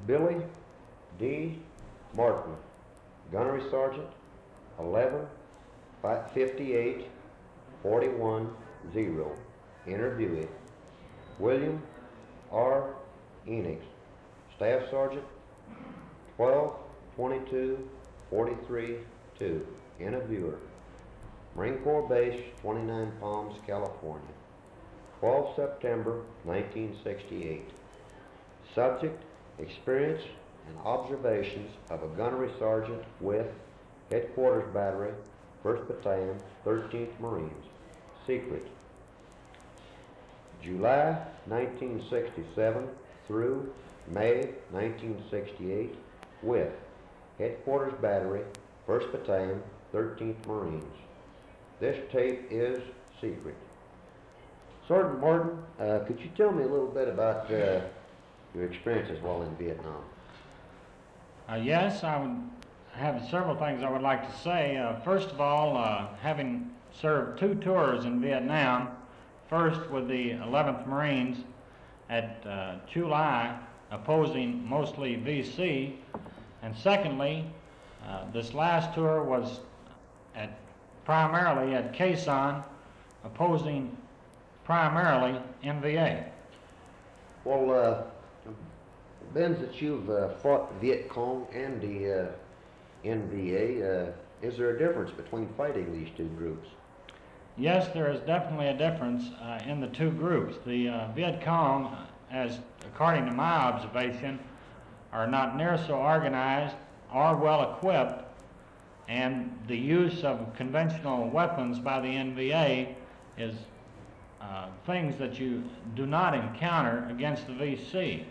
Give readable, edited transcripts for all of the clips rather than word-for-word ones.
Billy D. Martin, Gunnery Sergeant, 1158 41 0. Interviewee. William R. Enix, Staff Sergeant, 1222 43 2. Interviewer. Marine Corps Base, 29 Palms, California, 12 September 1968. Subject: experience and observations of a gunnery sergeant with Headquarters Battery, 1st Battalion, 13th Marines. Secret. July 1967 through May 1968 with Headquarters Battery, 1st Battalion, 13th Marines. This tape is secret. Sergeant Martin, could you tell me a little bit about your experiences while in Vietnam? Yes, I would have several things I would like to say. First of all, having served 2 tours in Vietnam, first with the 11th Marines at Chu Lai, opposing mostly VC, and secondly, this last tour was primarily at Khe Sanh, opposing primarily NVA. Well, Ben, that you've fought Viet Cong and the NVA, is there a difference between fighting these two groups? Yes, there is definitely a difference in the 2 groups. The Viet Cong, as according to my observation, are not near so organized or well equipped, and the use of conventional weapons by the NVA is things that you do not encounter against the VC.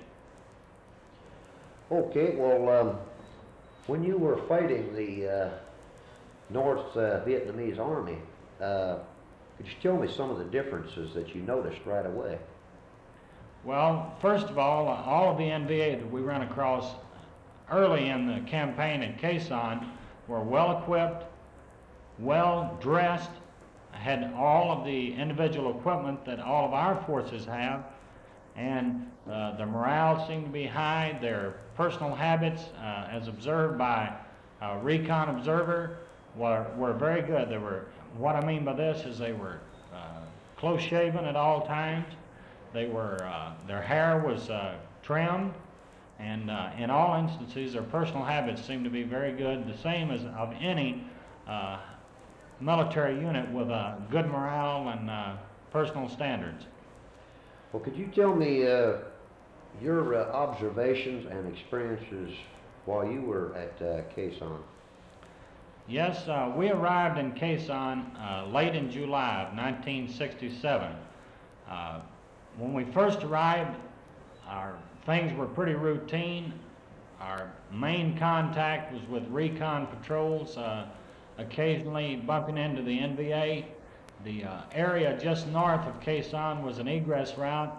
Okay, well, when you were fighting the North Vietnamese Army, could you tell me some of the differences that you noticed right away? Well, first of all of the NVA that we ran across early in the campaign at Khe Sanh were well equipped, well dressed, had all of the individual equipment that all of our forces have, and the morale seemed to be high. Their personal habits, as observed by a recon observer, were very good. What I mean by this is they were close shaven at all times. They were their hair was trimmed, and in all instances their personal habits seemed to be very good, the same as of any military unit with a good morale and personal standards. Well, could you tell me your observations and experiences while you were at Khe Sanh? Yes, we arrived in Khe Sanh late in July of 1967. When we first arrived, our things were pretty routine. Our main contact was with recon patrols, occasionally bumping into the NVA. The area just north of Khe Sanh was an egress route,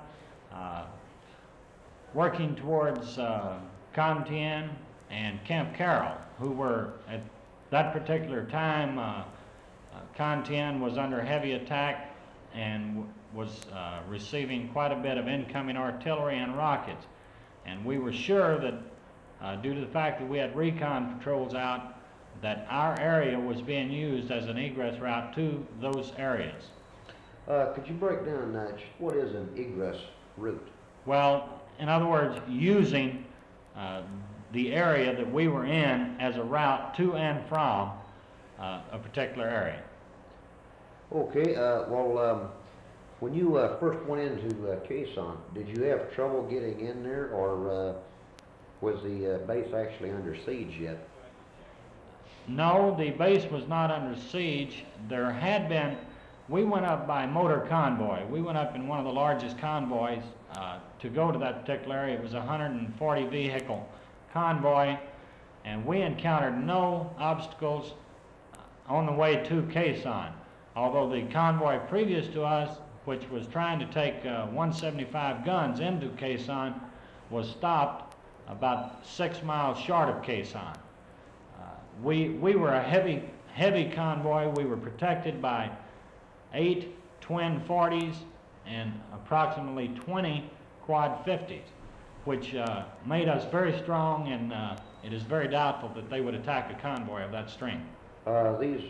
working towards Con Thien and Camp Carroll, who were at that particular time, Con Thien was under heavy attack and was receiving quite a bit of incoming artillery and rockets. And we were sure that due to the fact that we had recon patrols out, that our area was being used as an egress route to those areas. Could you break down just what is an egress route? Well, in other words, using the area that we were in as a route to and from a particular area. Okay, well, when you first went into Khe Sanh, did you have trouble getting in there, or was the base actually under siege yet? No, the base was not under siege. There had been, we went up by motor convoy. We went up in one of the largest convoys to go to that particular area. It was a 140 vehicle convoy, and we encountered no obstacles on the way to Khe Sanh. Although the convoy previous to us, which was trying to take 175 guns into Khe Sanh, was stopped about 6 miles short of Khe Sanh. We were a heavy convoy. We were protected by 8 twin 40s and approximately 20 quad 50s. which made us very strong, and it is very doubtful that they would attack a convoy of that strength. These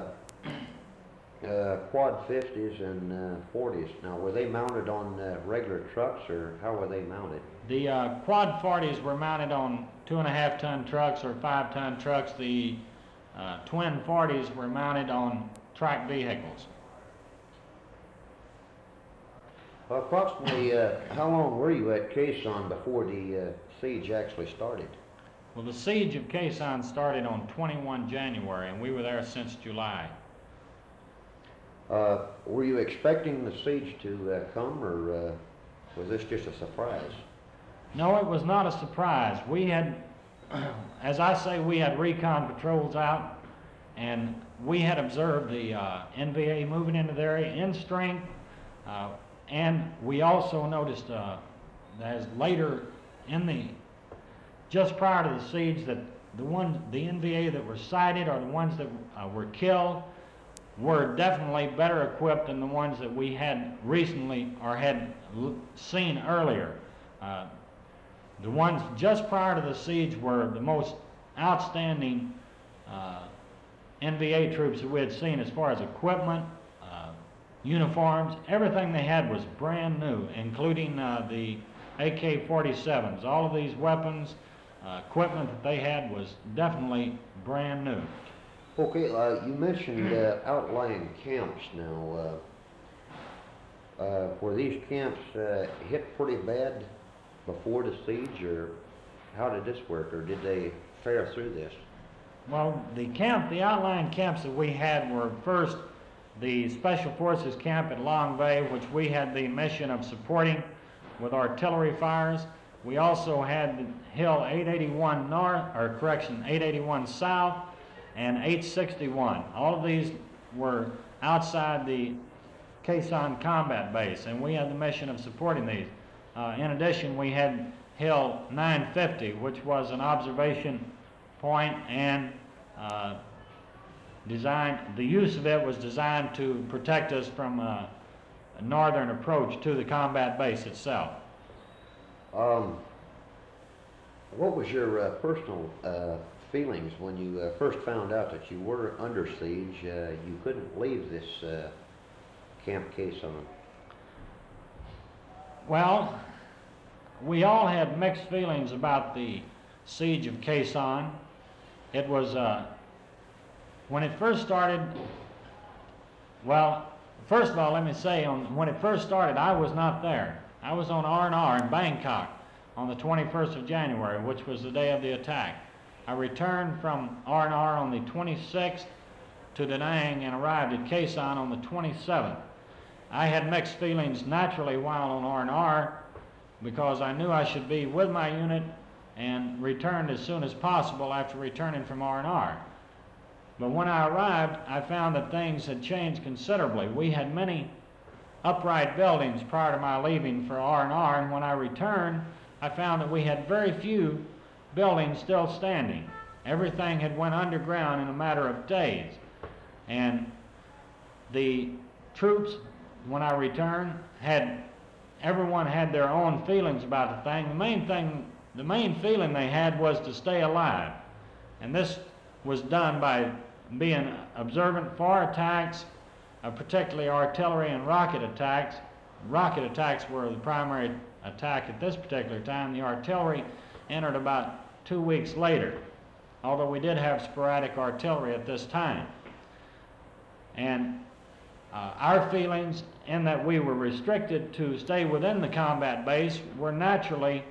quad 50s and 40s, now were they mounted on regular trucks, or how were they mounted? The quad 40s were mounted on 2.5-ton trucks or 5-ton trucks. The twin 40s were mounted on track vehicles. Approximately how long were you at Quezon before the siege actually started? Well, the siege of Quezon started on 21 January, and we were there since July. Were you expecting the siege to come, or was this just a surprise? No, it was not a surprise. We had, as I say, we had recon patrols out, and we had observed the NVA moving into the area in strength, and we also noticed, as later in the, just prior to the siege, that the NVA that were sighted, or the ones that were killed, were definitely better equipped than the ones that we had recently or had seen earlier. The ones just prior to the siege were the most outstanding NVA troops that we had seen as far as equipment, uniforms. Everything they had was brand new, including the AK-47s. All of these weapons, equipment that they had was definitely brand new. Okay, you mentioned outlying camps now. Were these camps hit pretty bad before the siege, or how did this work, or did they fare through this? Well, the outlying camps that we had were first the Special Forces camp at Long Bay, which we had the mission of supporting with artillery fires. We also had Hill 881 North, or correction, 881 South, and 861. All of these were outside the Quezon combat base, and we had the mission of supporting these. In addition, we had Hill 950, which was an observation point, and the use of it was designed to protect us from a northern approach to the combat base itself. What was your personal feelings when you first found out that you were under siege? You couldn't leave this Camp Quezon. Well, we all had mixed feelings about the siege of Quezon. It was, when it first started, well, first of all, let me say, when it first started, I was not there. I was on R&R in Bangkok on the 21st of January, which was the day of the attack. I returned from R&R on the 26th to Da Nang and arrived at Quezon on the 27th. I had mixed feelings naturally while on R&R because I knew I should be with my unit and returned as soon as possible after returning from R&R. But when I arrived, I found that things had changed considerably. We had many upright buildings prior to my leaving for R&R, and when I returned, I found that we had very few buildings still standing. Everything had went underground in a matter of days. And the troops, when I returned, everyone had their own feelings about the thing. The main feeling they had was to stay alive. And this was done by being observant for attacks, particularly artillery and rocket attacks. Rocket attacks were the primary attack at this particular time. The artillery entered about 2 weeks later, although we did have sporadic artillery at this time. And our feelings, in that we were restricted to stay within the combat base, were naturally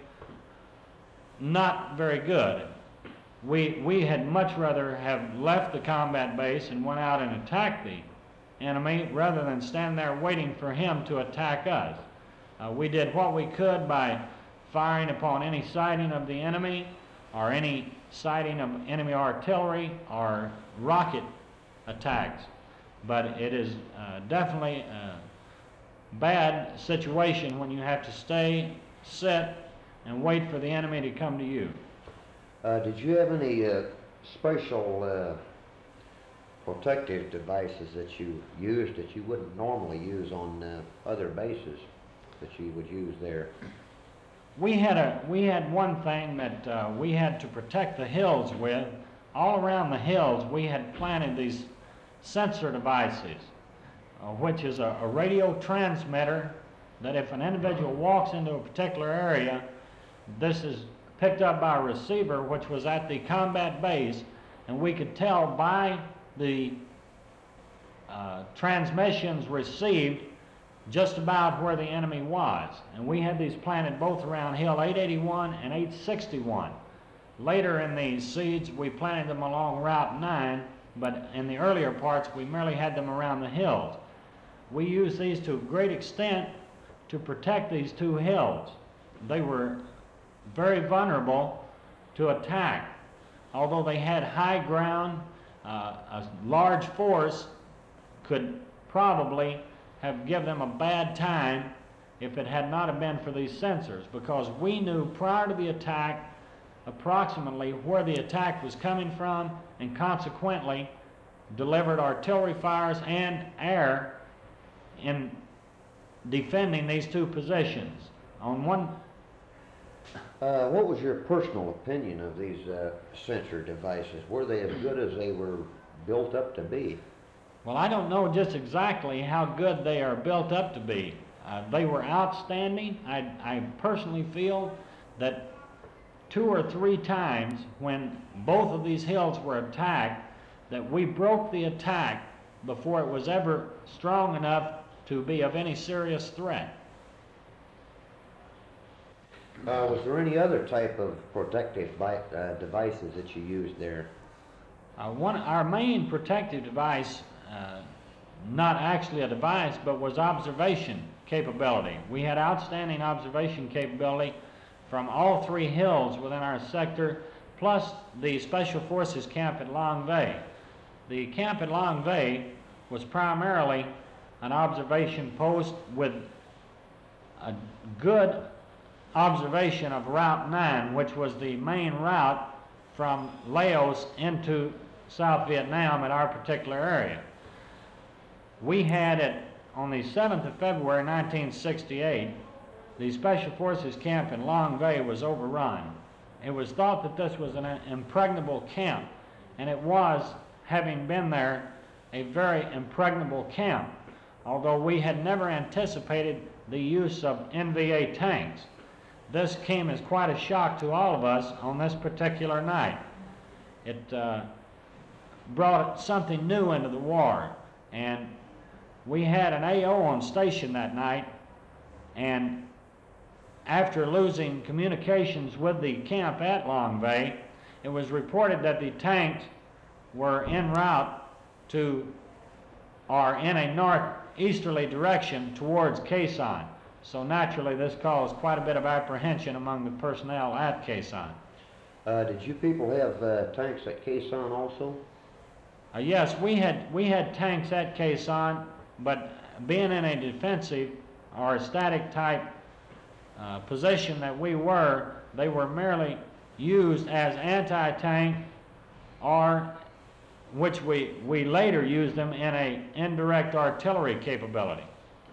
not very good. We had much rather have left the combat base and went out and attacked the enemy rather than stand there waiting for him to attack us. We did what we could by firing upon any sighting of the enemy or any sighting of enemy artillery or rocket attacks. But it is definitely a bad situation when you have to stay, sit, and wait for the enemy to come to you. Did you have any special protective devices that you used that you wouldn't normally use on other bases that you would use there? we had one thing that we had to protect the hills with. All around the hills, we had planted these sensor devices, which is a radio transmitter that if an individual walks into a particular area, this is picked up by a receiver which was at the combat base, and we could tell by the transmissions received just about where the enemy was. And we had these planted both around Hill 881 and 861. Later in these seeds, we planted them along Route 9, but in the earlier parts, we merely had them around the hills. We used these to a great extent to protect these two hills. They were very vulnerable to attack. Although they had high ground, a large force could probably have given them a bad time if it had not have been for these sensors, because we knew prior to the attack approximately where the attack was coming from, and consequently delivered artillery fires and air in defending these two positions. On one, What was your personal opinion of these sensor devices? Were they as good as they were built up to be? well, I don't know just exactly how good they are built up to be. They were outstanding. I personally feel that 2 or 3 times when both of these hills were attacked, that we broke the attack before it was ever strong enough to be of any serious threat. Was there any other type of protective devices that you used there? Our main protective device, not actually a device, but was observation capability. We had outstanding observation capability from all 3 hills within our sector, plus the Special Forces camp at Long Bay. The camp at Long Bay was primarily an observation post with a good observation of Route 9, which was the main route from Laos into South Vietnam at our particular area. We had it on the 7th of February 1968, the Special Forces camp in Long Bay was overrun. It was thought that this was an impregnable camp, and it was, having been there, a very impregnable camp, although we had never anticipated the use of NVA tanks. This came as quite a shock to all of us on this particular night. It brought something new into the war, and we had an AO on station that night, and after losing communications with the camp at Long Bay, it was reported that the tanks were en route to, or in a northeasterly direction towards Quezon. So naturally this caused quite a bit of apprehension among the personnel at Quezon. Did you people have tanks at Quezon also? Yes, we had tanks at Quezon, but being in a defensive or a static type position that we were, they were merely used as anti-tank, or which we later used them in a indirect artillery capability.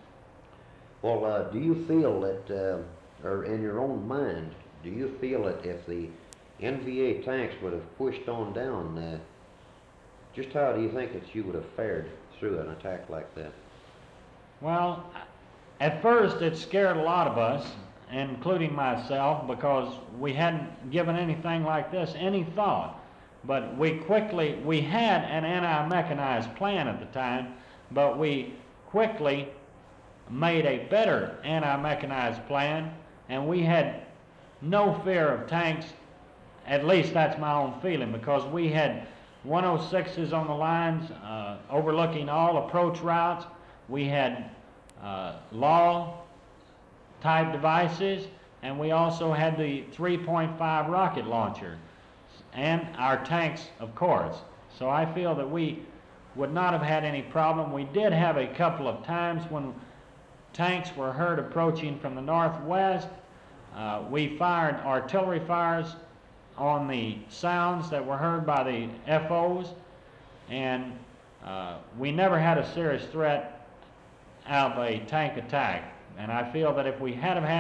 Well, do you feel that, or in your own mind, do you feel that if the NVA tanks would have pushed on down, just how do you think that you would have fared through an attack like that? Well, at first it scared a lot of us, including myself, because we hadn't given anything like this any thought. But we had an anti-mechanized plan at the time, but we quickly made a better anti-mechanized plan, and we had no fear of tanks. At least that's my own feeling, because we had 106s on the lines overlooking all approach routes. We had law type devices, and we also had the 3.5 rocket launcher, and our tanks, of course. So I feel that we would not have had any problem. We did have a couple of times when tanks were heard approaching from the northwest. We fired artillery fires on the sounds that were heard by the FOs, and we never had a serious threat out of a tank attack. And I feel that if we had have had it,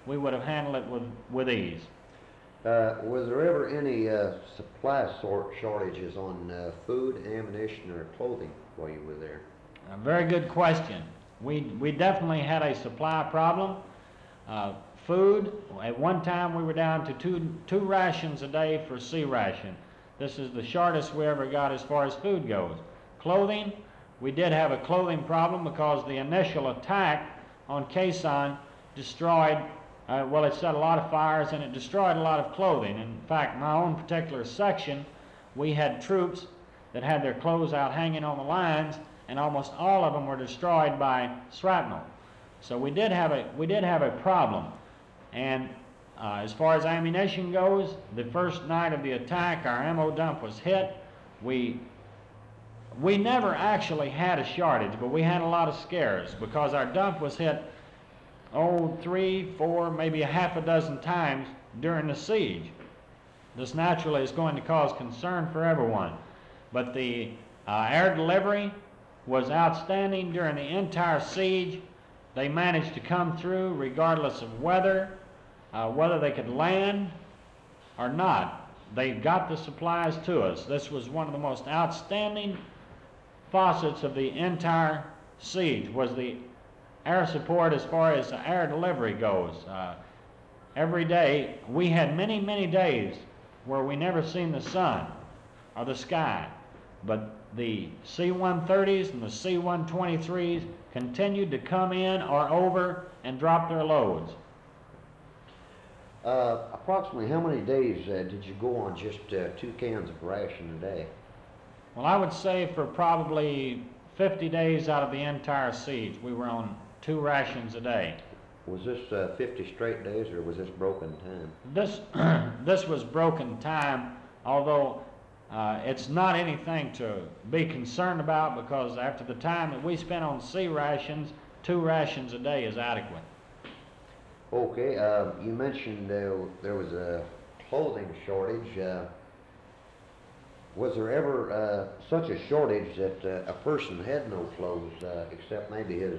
we would have handled it with ease. Was there ever any supply shortages on food, ammunition, or clothing while you were there? A very good question. We definitely had a supply problem. Food, at one time we were down to two rations a day for C ration. This is the shortest we ever got as far as food goes. Clothing, we did have a clothing problem because the initial attack on Khe Sanh destroyed, well, it set a lot of fires and it destroyed a lot of clothing. In fact, my own particular section, we had troops that had their clothes out hanging on the lines, and almost all of them were destroyed by shrapnel. So we did have a problem. And as far as ammunition goes, the first night of the attack, our ammo dump was hit. We never actually had a shortage, but we had a lot of scares because our dump was hit 3, 4, maybe a half a dozen times during the siege. This naturally is going to cause concern for everyone. But the air delivery was outstanding during the entire siege. They managed to come through regardless of weather, whether they could land or not. They got the supplies to us. This was one of the most outstanding facets of the entire siege, was the air support as far as the air delivery goes. Every day, we had many, many days where we never seen the sun or the sky, but the C-130s and the C-123s continued to come in or over and drop their loads. Approximately how many days did you go on just 2 cans of ration a day? Well, I would say for probably 50 days out of the entire siege, we were on 2 rations a day. Was this 50 straight days, or was this broken time? This was broken time, although it's not anything to be concerned about, because after the time that we spent on C rations, 2 rations a day is adequate. Okay, you mentioned there was a clothing shortage. Was there ever such a shortage that a person had no clothes except maybe his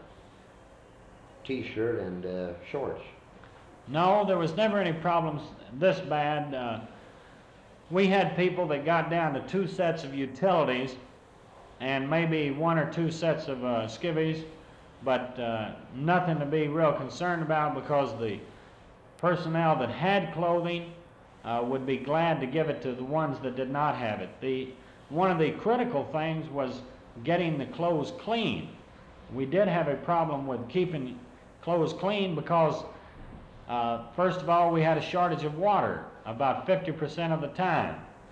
T-shirt and shorts? No, there was never any problems this bad. We had people that got down to 2 sets of utilities and maybe 1 or 2 sets of skivvies, but nothing to be real concerned about, because the personnel that had clothing would be glad to give it to the ones that did not have it. One of the critical things was getting the clothes clean. We did have a problem with keeping clothes clean because, first of all, we had a shortage of water about 50% of the time.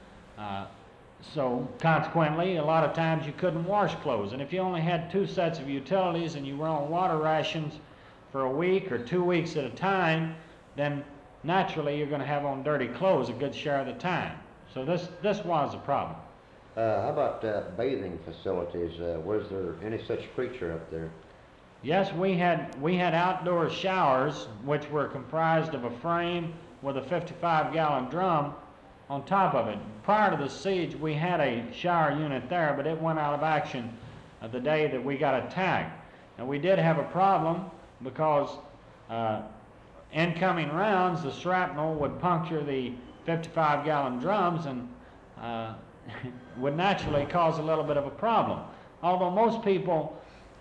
So consequently, a lot of times you couldn't wash clothes. And if you only had 2 sets of utilities and you were on water rations for a week or 2 weeks at a time, then naturally you're going to have on dirty clothes a good share of the time. So this was a problem. How about bathing facilities? Was there any such creature up there? Yes, we had outdoor showers, which were comprised of a frame with a 55-gallon drum on top of it. Prior to the siege, we had a shower unit there, but it went out of action the day that we got attacked. And we did have a problem because incoming rounds, the shrapnel would puncture the 55-gallon drums and would naturally cause a little bit of a problem. Although most people,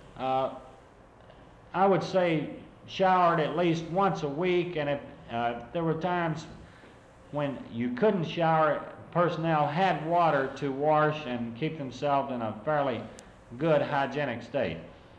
I would say, showered at least once a week, and if there were times when you couldn't shower, personnel had water to wash and keep themselves in a fairly good hygienic state.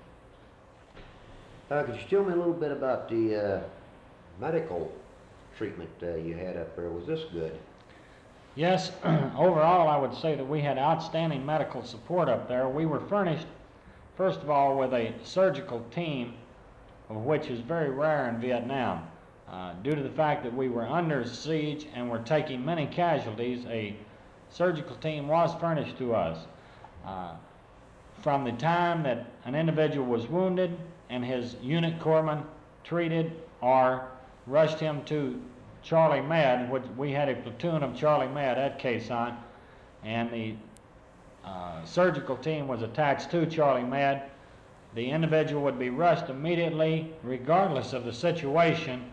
Could you tell me a little bit about the medical treatment you had up there? Was this good? Yes, overall I would say that we had outstanding medical support up there. We were furnished, first of all, with a surgical team, of which is very rare in Vietnam. Due to the fact that we were under siege and were taking many casualties, a surgical team was furnished to us. From the time that an individual was wounded and his unit corpsman treated or rushed him to Charlie Med, which we had a platoon of Charlie Med at Khe Sanh, and the surgical team was attached to Charlie Med. The individual would be rushed immediately, regardless of the situation,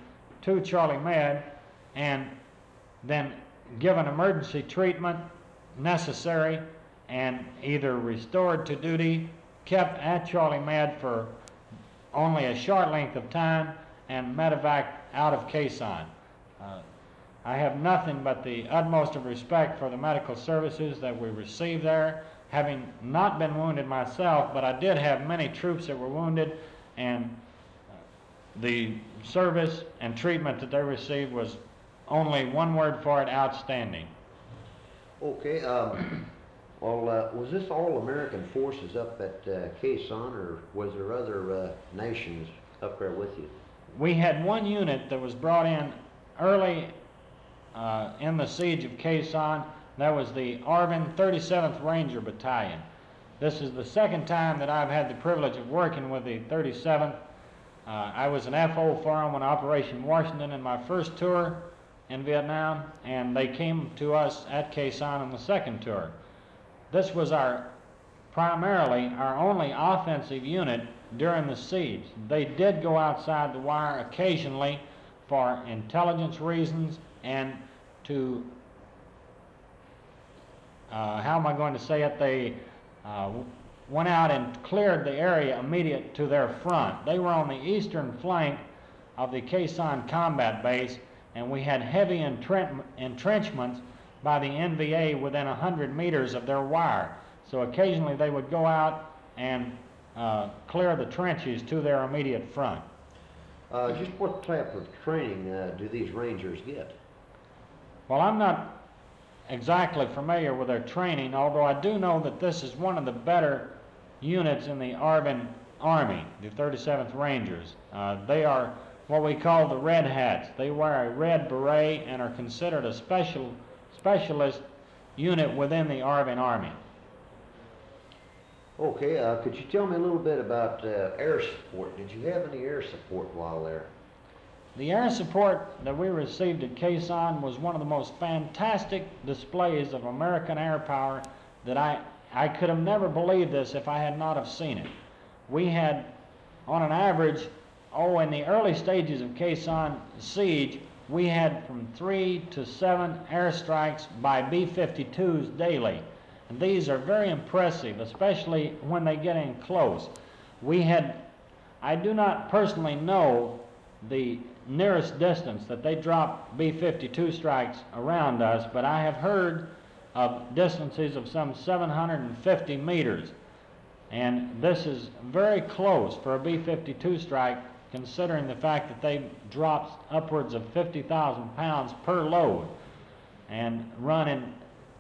to Charlie Med and then given emergency treatment necessary and either restored to duty, kept at Charlie Med for only a short length of time, and medevac out of Khe Sanh. I have nothing but the utmost of respect for the medical services that we received there, having not been wounded myself, but I did have many troops that were wounded, and the service and treatment that they received was only one word for it: outstanding. Okay, was this all American forces up at Khe Sanh, or was there other nations up there with you? We had one unit that was brought in early in the siege of Khe Sanh. That was the ARVN 37th Ranger Battalion. This is the second time that I've had the privilege of working with the 37th. I was an FO for them on Operation Washington in my first tour in Vietnam, and they came to us at Khe Sanh on the second tour. This was primarily our only offensive unit during the siege. They did go outside the wire occasionally for intelligence reasons and to, how am I going to say it, they went out and cleared the area immediate to their front. They were on the eastern flank of the Khe Sanh combat base, and we had heavy entrenchments by the NVA within 100 meters of their wire. So occasionally they would go out and clear the trenches to their immediate front. Just what type of training do these Rangers get? Well, I'm not exactly familiar with their training, although I do know that this is one of the better units in the ARVN Army, the 37th Rangers. They are what we call the Red Hats. They wear a red beret and are considered a specialist unit within the ARVN Army. Okay, could you tell me a little bit about air support? Did you have any air support while there? The air support that we received at Khe Sanh was one of the most fantastic displays of American air power that I could have never believed this if I had not have seen it. We had, on an average, in the early stages of Khe Sanh siege, we had from 3 to 7 airstrikes by B-52s daily. And these are very impressive, especially when they get in close. I do not personally know the nearest distance that they drop B-52 strikes around us, but I have heard of distances of some 750 meters. And this is very close for a B-52 strike, considering the fact that they drop upwards of 50,000 pounds per load and run in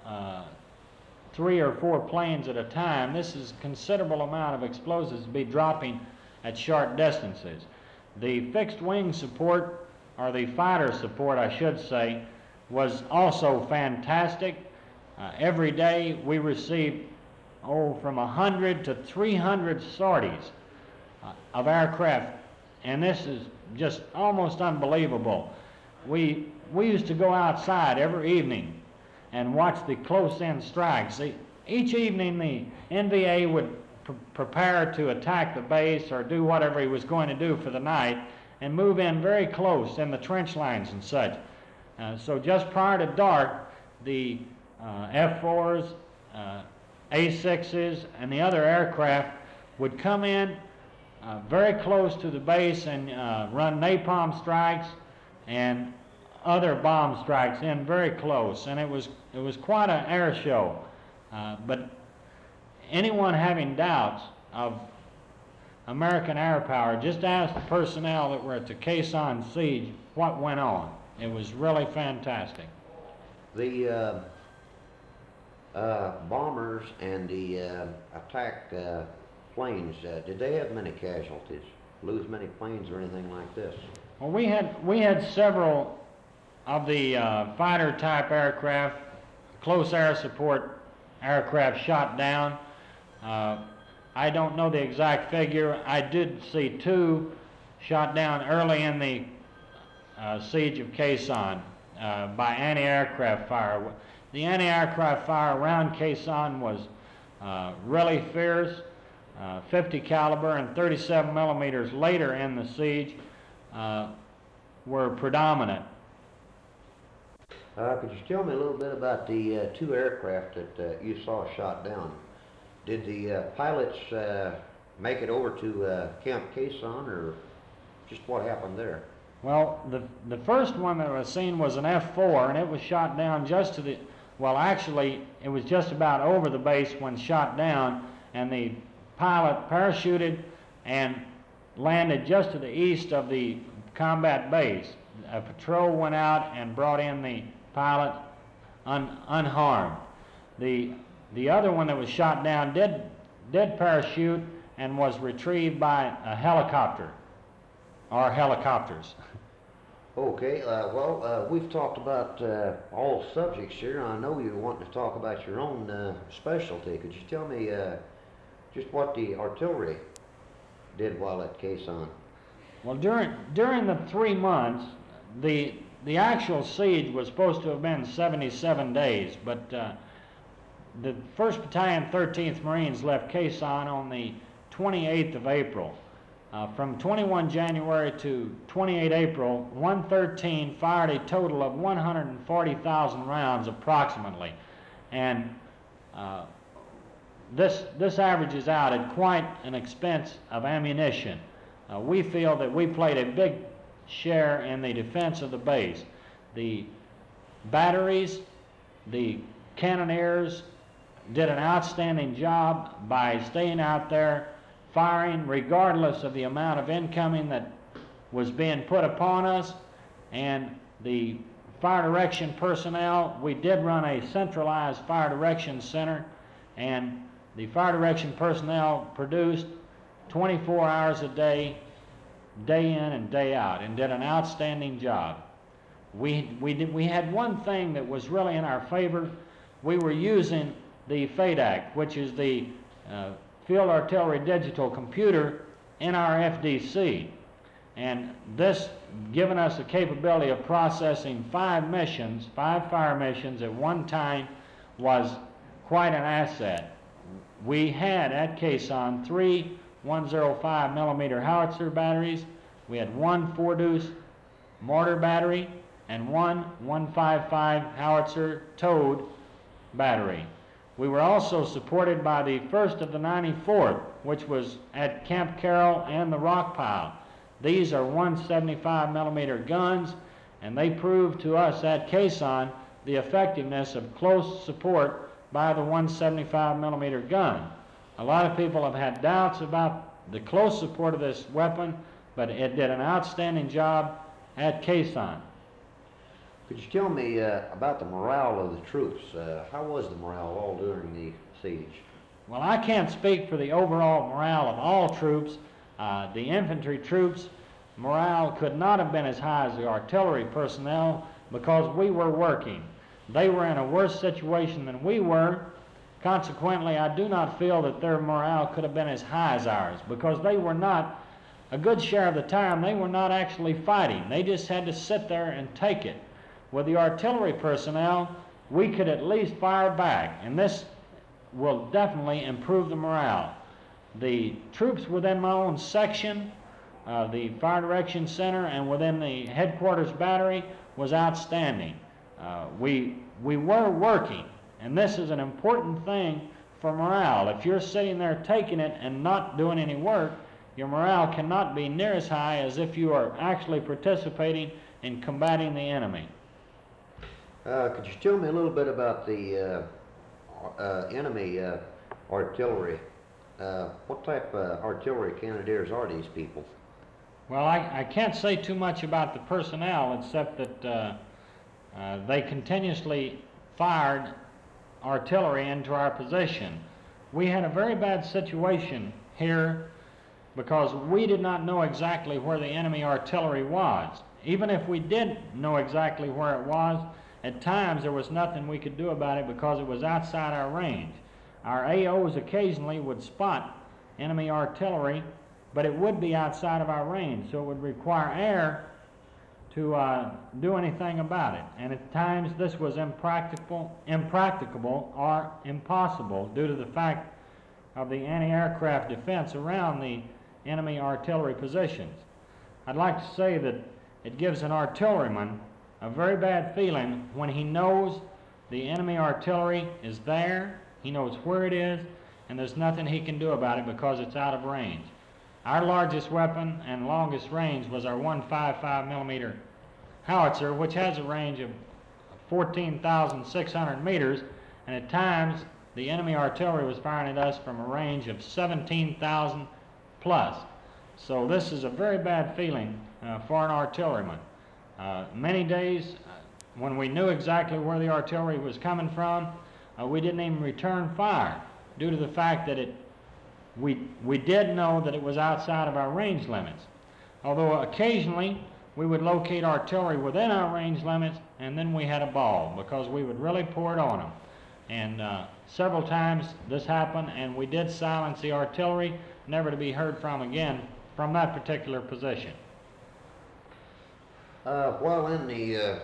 3 or 4 planes at a time. This is a considerable amount of explosives to be dropping at short distances. The fixed wing support, or the fighter support I should say, was also fantastic. Every day we received from 100 to 300 sorties of aircraft, and this is just almost unbelievable. We used to go outside every evening and watch the close-in strikes. Each evening the NVA would prepare to attack the base or do whatever he was going to do for the night and move in very close in the trench lines and such. So just prior to dark, the F-4s, A-6s, and the other aircraft would come in very close to the base and run napalm strikes and other bomb strikes in very close, and it was quite an air show. But anyone having doubts of American air power, just ask the personnel that were at the Khe Sanh siege what went on. It was really fantastic. The bombers and the attack planes, did they have many casualties? Lose many planes or anything like this? Well, we had several of the fighter type aircraft, close air support aircraft shot down. I don't know the exact figure. I did see 2 shot down early in the siege of Khe Sanh by anti-aircraft fire. The anti-aircraft fire around Khe Sanh was really fierce. 50 caliber and 37 millimeters later in the siege. were predominant. Could you tell me a little bit about the two aircraft that you saw shot down? Did the pilots make it over to Camp Quezon, or just what happened there? Well, the first one that was seen was an F-4, and it was shot down just to the, well, actually, it was just about over the base when shot down, and the pilot parachuted and landed just to the east of the combat base. A patrol went out and brought in the pilot unharmed. The other one that was shot down did parachute and was retrieved by a helicopter, or helicopters. Okay, we've talked about all subjects here. I know you want to talk about your own specialty. Could you tell me just what the artillery did while at Quezon? Well, during the 3 months, the actual siege was supposed to have been 77 days, but the 1st Battalion, 13th Marines left Quezon on the 28th of April. From 21 January to 28 April, 113 fired a total of 140,000 rounds approximately. And this averages out at quite an expense of ammunition. We feel that we played a big share in the defense of the base. The batteries, the cannoneers did an outstanding job by staying out there firing regardless of the amount of incoming that was being put upon us. And the fire direction personnel, we did run a centralized fire direction center, and the fire direction personnel produced 24 hours a day, day in and day out, and did an outstanding job. We had one thing that was really in our favor. We were using the FADAC, which is the Field Artillery Digital Computer, in our FDC. And this, given us the capability of processing 5 fire missions at one time, was quite an asset. We had at Quezon 3 105 millimeter howitzer batteries. We had 1 4-deuce mortar battery and 1 155 howitzer towed battery. We were also supported by the 1st of the 94th, which was at Camp Carroll and the Rock Pile. These are 175 millimeter guns, and they proved to us at Quezon the effectiveness of close support by the 175 millimeter gun. A lot of people have had doubts about the close support of this weapon, but it did an outstanding job at Quezon. Could you tell me about the morale of the troops? How was the morale all during the siege? Well, I can't speak for the overall morale of all troops. The infantry troops' morale could not have been as high as the artillery personnel because we were working. They were in a worse situation than we were. Consequently, I do not feel that their morale could have been as high as ours, because they were not, a good share of the time, they were not actually fighting. They just had to sit there and take it. With the artillery personnel, we could at least fire back, and this will definitely improve the morale. The troops within my own section, the Fire Direction Center, and within the headquarters battery was outstanding. We were working, and this is an important thing for morale. If you're sitting there taking it and not doing any work, your morale cannot be near as high as if you are actually participating in combating the enemy. Could you tell me a little bit about the enemy artillery? What type of artillery cannoneers are these people? Well, I can't say too much about the personnel, except that they continuously fired artillery into our position. We had a very bad situation here because we did not know exactly where the enemy artillery was. Even if we did know exactly where it was, at times there was nothing we could do about it because it was outside our range. Our AOs occasionally would spot enemy artillery, but it would be outside of our range, so it would require air to do anything about it. And at times this was impracticable or impossible due to the fact of the anti-aircraft defense around the enemy artillery positions. I'd like to say that it gives an artilleryman a very bad feeling when he knows the enemy artillery is there, he knows where it is, and there's nothing he can do about it because it's out of range. Our largest weapon and longest range was our 155 millimeter howitzer, which has a range of 14,600 meters, and at times the enemy artillery was firing at us from a range of 17,000 plus. So this is a very bad feeling for an artilleryman. Many days when we knew exactly where the artillery was coming from, we didn't even return fire due to the fact that we did know that it was outside of our range limits. Although occasionally we would locate artillery within our range limits, and then we had a ball because we would really pour it on them. And several times this happened, and we did silence the artillery, never to be heard from again from that particular position. While in the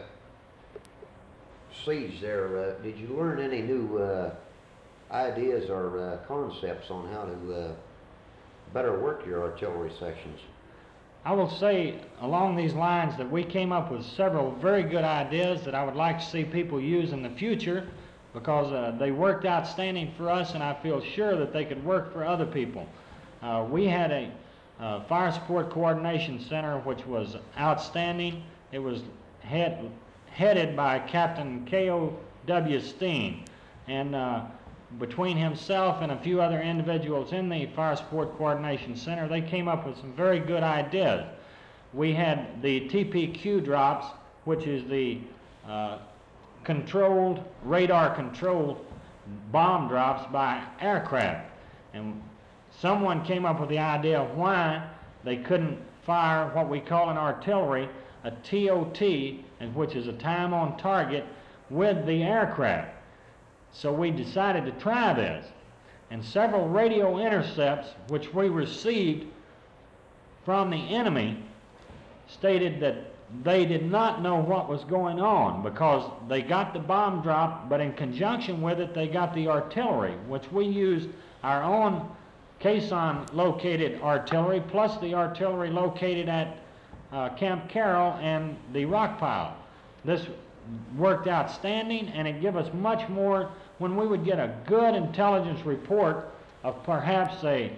siege there, did you learn any new ideas or concepts on how to better work your artillery sections? I will say along these lines that we came up with several very good ideas that I would like to see people use in the future, because they worked outstanding for us, and I feel sure that they could work for other people. We had a Fire Support Coordination Center which was outstanding. It was headed by Captain K.O.W. Steen, and between himself and a few other individuals in the Fire Support Coordination Center, they came up with some very good ideas. We had the TPQ drops, which is the controlled, radar-controlled bomb drops by aircraft. And someone came up with the idea of why they couldn't fire what we call in artillery a TOT, and which is a time on target, with the aircraft. So we decided to try this, and several radio intercepts which we received from the enemy stated that they did not know what was going on, because they got the bomb drop, but in conjunction with it they got the artillery, which we used our own caisson located artillery plus the artillery located at Camp Carroll and the rock pile. This worked outstanding, and it gave us much more when we would get a good intelligence report of perhaps a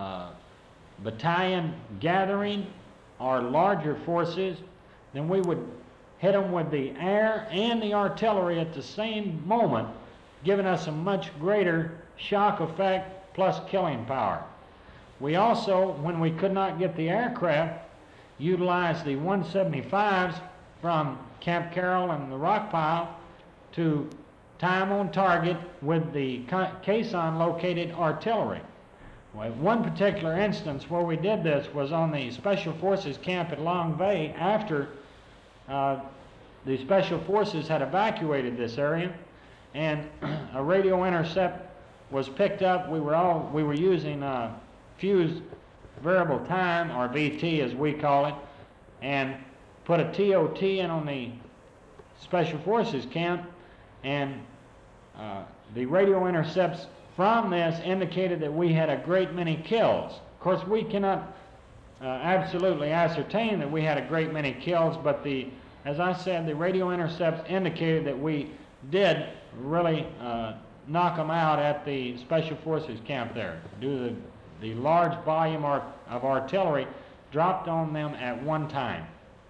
battalion gathering or larger forces. Then we would hit them with the air and the artillery at the same moment, giving us a much greater shock effect plus killing power. We also, when we could not get the aircraft, utilized the 175s from Camp Carroll and the rock pile to time on target with the caisson located artillery. Well, one particular instance where we did this was on the Special Forces camp at Long Bay after the Special Forces had evacuated this area, and a radio intercept was picked up. We were using fused variable time, or VT as we call it, and put a TOT in on the Special Forces camp, and the radio intercepts from this indicated that we had a great many kills. Of course, we cannot absolutely ascertain that we had a great many kills, but as I said, the radio intercepts indicated that we did really knock them out at the Special Forces camp there, due to the large volume of artillery dropped on them at one time.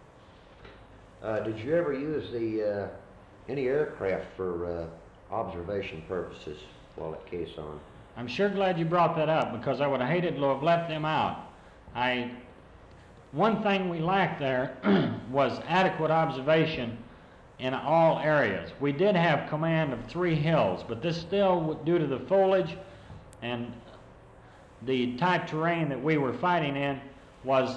Did you ever use any aircraft for observation purposes while at Caisson? I'm sure glad you brought that up, because I would have hated to have left them out. One thing we lacked there was adequate observation in all areas. We did have command of 3 hills, but this still, due to the foliage and the type terrain that we were fighting in, was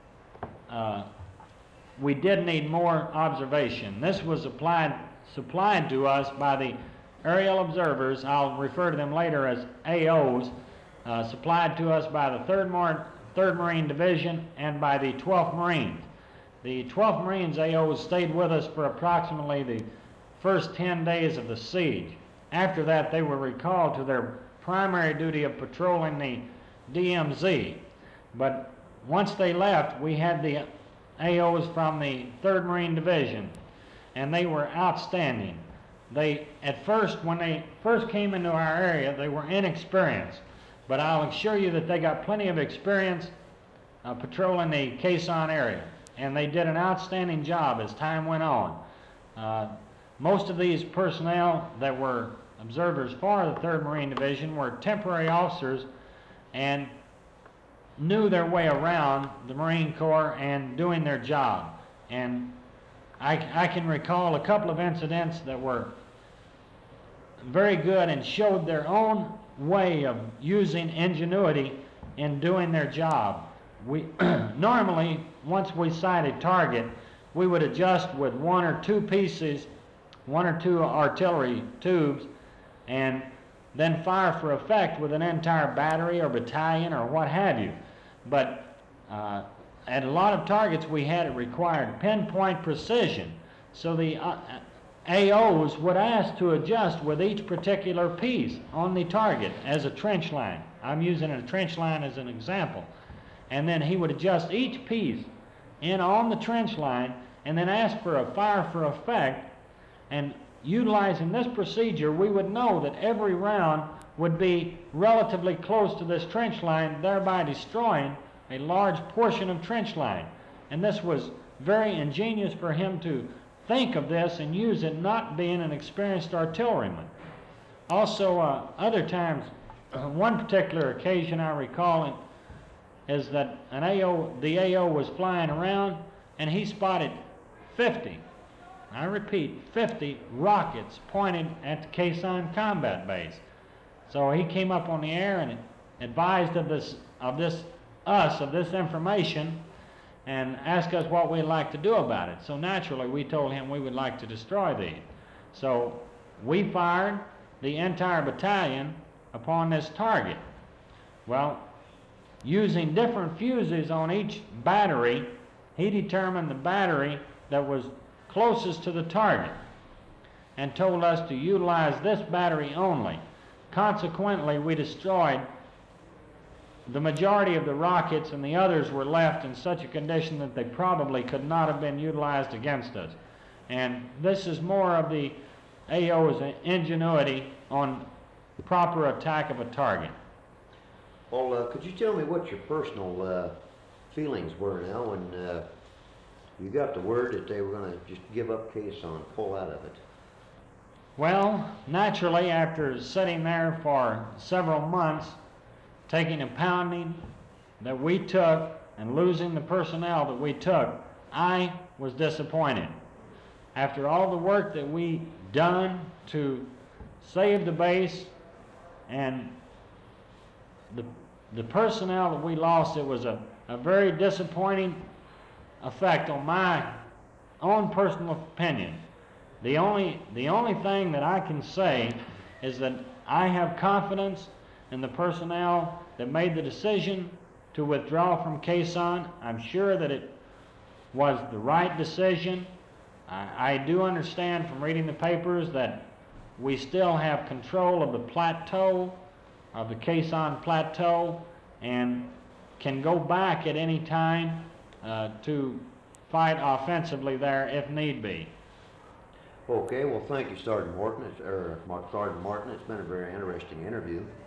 we did need more observation. This was supplied to us by the aerial observers. I'll refer to them later as AOs, supplied to us by the 3rd Marine Division and by the 12th Marines. The 12th Marines AOs stayed with us for approximately the first 10 days of the siege. After that, they were recalled to their primary duty of patrolling the DMZ. But once they left, we had the AOs from the 3rd Marine Division, and they were outstanding. They, at first, when they first came into our area, they were inexperienced, but I'll assure you that they got plenty of experience patrolling the Quezon area, and they did an outstanding job as time went on. Most of these personnel that were observers for the 3rd Marine Division were temporary officers and knew their way around the Marine Corps and doing their job. And I can recall a couple of incidents that were very good and showed their own way of using ingenuity in doing their job. We normally, once we sight a target, we would adjust with 1 or 2 pieces, 1 or 2 artillery tubes, and then fire for effect with an entire battery or battalion or what have you. But at a lot of targets we had, it required pinpoint precision. So the AOs would ask to adjust with each particular piece on the target as a trench line. I'm using a trench line as an example. And then he would adjust each piece in on the trench line and then ask for a fire for effect. And utilizing this procedure, we would know that every round would be relatively close to this trench line, thereby destroying a large portion of trench line. And this was very ingenious for him to think of this and use it, not being an experienced artilleryman. Also, other times, one particular occasion I recall is that the AO was flying around and he spotted 50, I repeat, 50 rockets pointed at the Quezon combat base. So he came up on the air and advised of this information and asked us what we'd like to do about it. So naturally we told him we would like to destroy these. So we fired the entire battalion upon this target. Well, using different fuses on each battery, he determined the battery that was closest to the target and told us to utilize this battery only. Consequently, we destroyed the majority of the rockets, and the others were left in such a condition that they probably could not have been utilized against us. And this is more of the AO's ingenuity on proper attack of a target. Well, could you tell me what your personal feelings were now when you got the word that they were going to just give up Quezon, pull out of it? Well, naturally, after sitting there for several months, taking a pounding that we took and losing the personnel that we took, I was disappointed. After all the work that we done to save the base and the personnel that we lost, it was a very disappointing effect on my own personal opinion. The only thing that I can say is that I have confidence in the personnel that made the decision to withdraw from Quezon. I'm sure that it was the right decision. I do understand from reading the papers that we still have control of the plateau, of the Quezon Plateau, and can go back at any time to fight offensively there if need be. Okay, well, thank you, Sergeant Martin. It's been a very interesting interview.